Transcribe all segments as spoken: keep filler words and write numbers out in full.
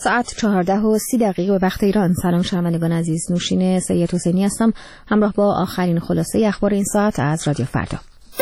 ساعت چهارده و سی دقیقه به وقت ایران. سلام شنوندگان عزیز، نوشین سید حسینی هستم همراه با آخرین خلاصه اخبار این ساعت از رادیو فردا.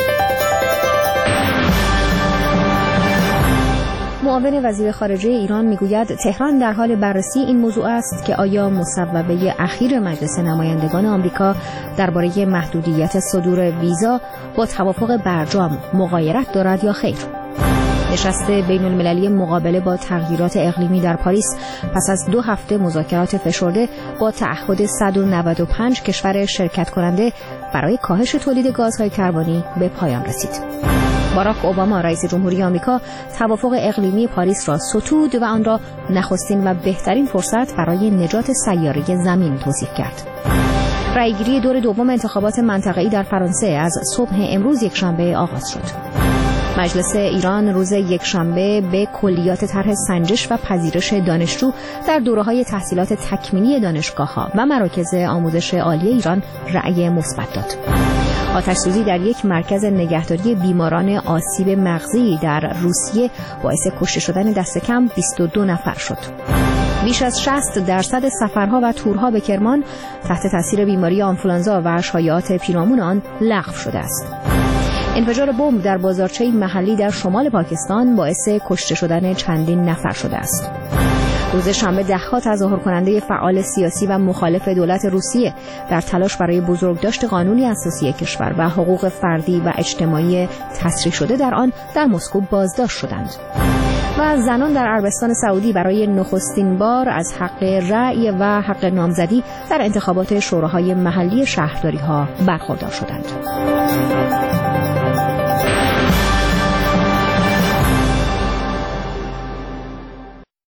معاون وزیر خارجه ایران میگوید تهران در حال بررسی این موضوع است که آیا مصوبه اخیر مجلس نمایندگان آمریکا درباره محدودیت صدور ویزا با توافق برجام مغایرت دارد یا خیر. نشست بین المللی مقابله با تغییرات اقلیمی در پاریس پس از دو هفته مذاکرات فشرده با تعهد صد و نود و پنج کشور شرکت کننده برای کاهش تولید گازهای کربنی به پایان رسید. باراک اوباما رئیس جمهوری آمریکا توافق اقلیمی پاریس را ستود و آن را نخستین و بهترین فرصت برای نجات سیاره زمین توصیف کرد. رأیگیری دور دوم انتخابات منطقه‌ای در فرانسه از صبح امروز یکشنبه آغاز شد. مجلس ایران روز یکشنبه به کلیات طرح سنجش و پذیرش دانشجو در دوره‌های تحصیلات تکمیلی دانشگاه‌ها و مراکز آموزش عالی ایران رأی مثبت داد. آتش‌سوزی در یک مرکز نگهداری بیماران آسیب مغزی در روسیه باعث کشته شدن دست کم بیست و دو نفر شد. بیش از شصت درصد سفرها و تورها به کرمان تحت تاثیر بیماری آنفولانزا و شایعات پیرامون آن لغو شده است. انفجار بمب در بازارچه‌ای محلی در شمال پاکستان باعث کشته شدن چندین نفر شده است. روز شنبه ده‌ها تظاهر کننده فعال سیاسی و مخالف دولت روسیه در تلاش برای بزرگداشت قانونی اساسی کشور و حقوق فردی و اجتماعی تصریح شده در آن در مسکو بازداشت شدند. و زنان در عربستان سعودی برای نخستین بار از حق رأی و حق نامزدی در انتخابات شوراهای محلی شهرداری‌ها برخوردار شدند.